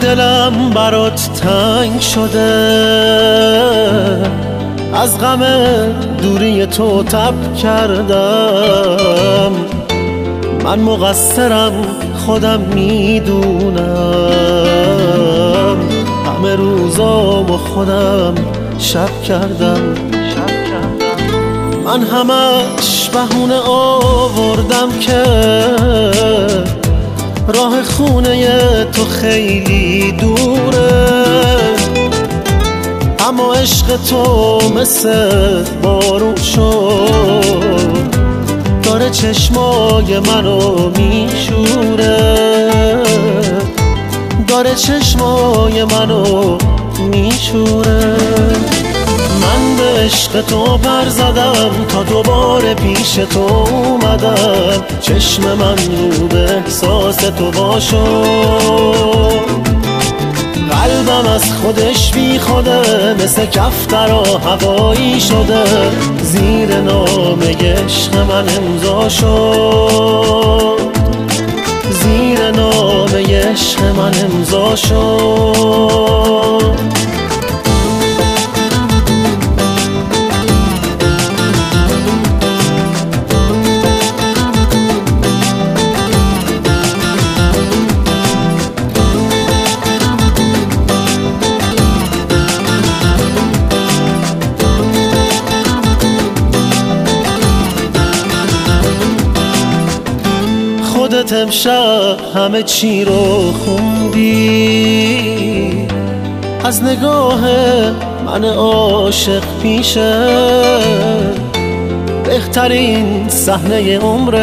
دلم برات تنگ شده، از غم دوری تو تب کردم. من مقصرم خودم میدونم، همه روزامو خودم شب کردم. من همش بهونه آوردم که راه خونه تو خیلی دوره، اما عشق تو مثل بارون شد، داره چشمای منو میشوره، داره چشمای منو میشوره. من به عشق تو پر زدم، تا دوباره پیش تو اومدم. چشم من رو به احساس تو باشو، قلبم از خودش بی خوده، مثل کفترا هوایی شده. زیر نامه عشق من امضا شد، زیر نامه عشق من امضا شد. خودت امشب همه چی رو خوندی، از نگاه من عاشق پیشه. بهترین صحنه عمر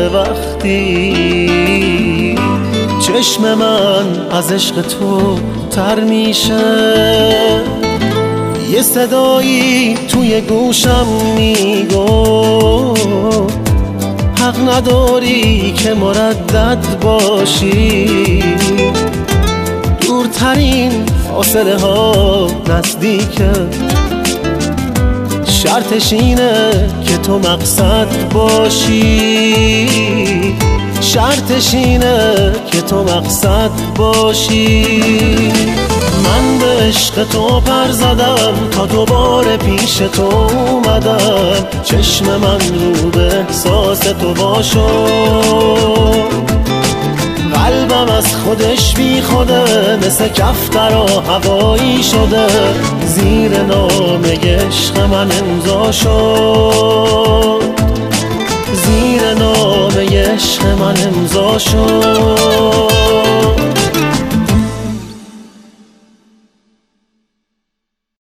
وقتی چشم من از عشق تو تر میشه. یه صدایی توی گوشم میگو حق نداری که مردد باشی، دورترین فاصله ها نزدیکه. شرطش اینه که تو مقصد باشی، شرطش اینه که تو مقصد باشی. من به عشق تو پر زدم، تا دوباره پیش تو اومدم. چشم من رو به احساس تو باشو، قلبم از خودش بی خوده، مثل کفترا هوایی شده. زیر نامه عشق من امضا شد، زیر نامه عشق من امضا شد.